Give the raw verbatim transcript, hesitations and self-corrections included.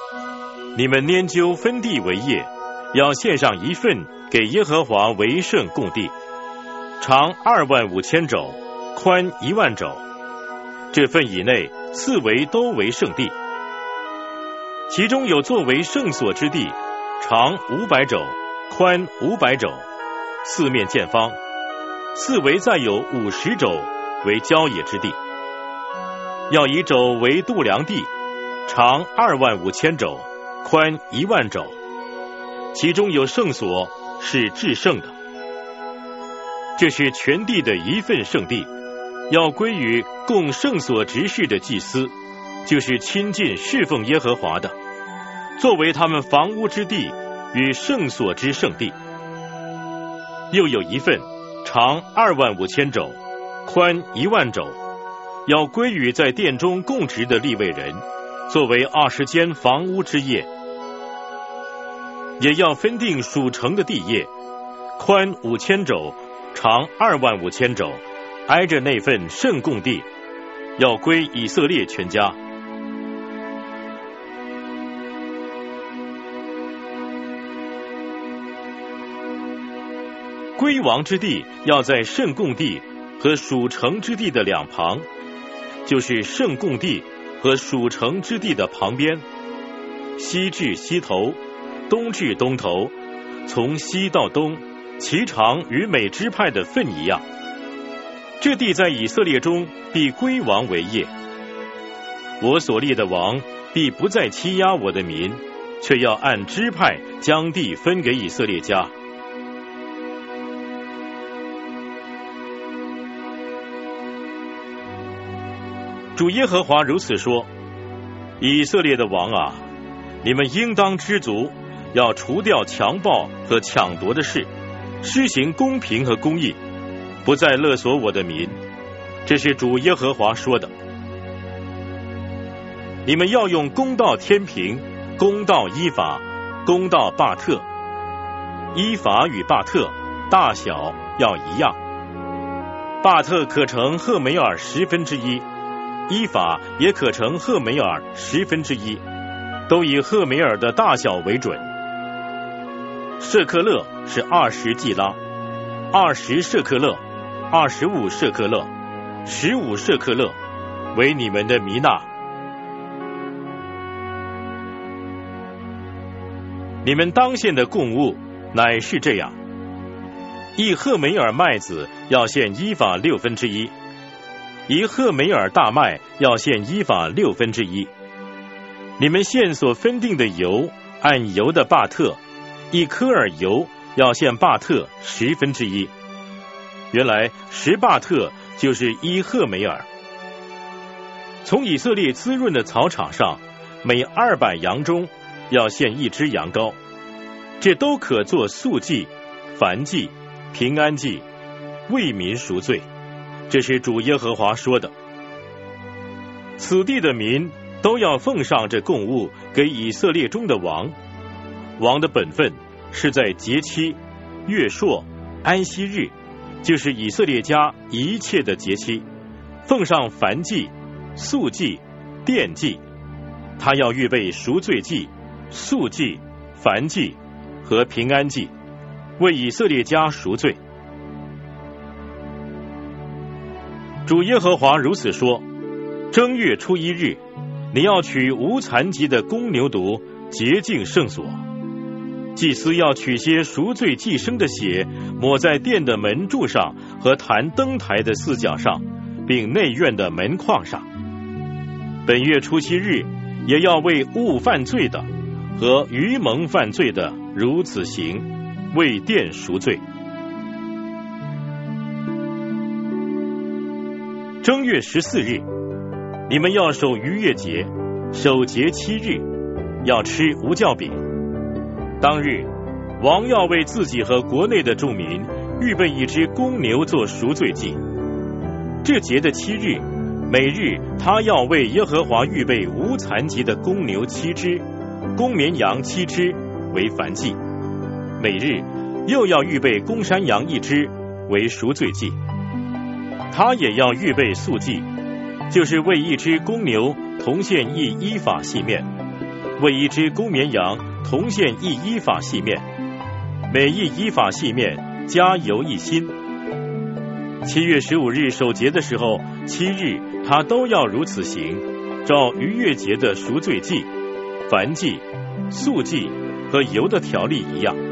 你们拈阄分地为业，要献上一份给耶和华为圣供地，长二万五千肘，宽一万肘。这份以内四围都为圣地，其中有作为圣所之地，长五百肘，宽五百肘，四面见方。四围再有五十肘为郊野之地，要以肘为度量地，长二万五千肘，宽一万肘。其中有圣所是至圣的，这是全地的一份圣地，要归于供圣所执事的祭司，就是亲近侍奉耶和华的，作为他们房屋之地与圣所之圣地。又有一份长二万五千肘，宽一万肘，要归于在殿中供职的利未人，作为二十间房屋之业。也要分定属城的地业，宽五千肘，长二万五千肘，挨着那份圣供地，要归以色列全家。归王之地要在圣供地和属城之地的两旁，就是圣供地和属城之地的旁边，西至西头，东至东头，从西到东，其长与每支派的分一样。这地在以色列中必归王为业。我所立的王必不再欺压我的民，却要按支派将地分给以色列家。主耶和华如此说：以色列的王啊，你们应当知足，要除掉强暴和抢夺的事，施行公平和公义，不再勒索我的民。这是主耶和华说的。你们要用公道天平，公道依法，公道罢特。依法与罢特大小要一样，罢特可成赫梅尔十分之一，依法也可成赫梅尔十分之一，都以赫梅尔的大小为准。舍克勒是二十季拉，二十舍克勒，二十五舍克勒，十五舍克勒，为你们的弥纳。你们当献的供物乃是这样：一赫梅尔麦子要献依法六分之一，一赫梅尔大麦要献依法六分之一。你们献所分定的油，按油的罢特，一科尔油要献罢特十分之一。原来十罢特就是一赫梅尔。从以色列滋润的草场上，每二百羊中要献一只羊羔，这都可做素祭、燔祭、平安祭，为民赎罪。这是主耶和华说的。此地的民都要奉上这供物给以色列中的王。王的本分是在节期、月朔、安息日，就是以色列家一切的节期，奉上燔祭、素祭、奠祭。他要预备赎罪祭、素祭、燔祭和平安祭，为以色列家赎罪。主耶和华如此说：正月初一日，你要取无残疾的公牛犊洁净圣所。祭司要取些赎罪祭牲的血，抹在殿的门柱上和坛灯台的四角上，并内院的门框上。本月初七日，也要为误犯罪的和愚蒙犯罪的如此行，为殿赎罪。正月十四日，你们要守逾越节，守节七日，要吃无酵饼。当日，王要为自己和国内的众民预备一只公牛做赎罪祭。这节的七日，每日他要为耶和华预备无残疾的公牛七只，公绵羊七只为燔祭。每日又要预备公山羊一只为赎罪祭。他也要预备素祭，就是为一只公牛同献一依法细面， 为一只公绵羊同献一依法细面，每一依法细面加油一新。七月十五日守节的时候，七日他都要如此行，照逾越节的赎罪祭、燔祭、素祭和油的条例一样。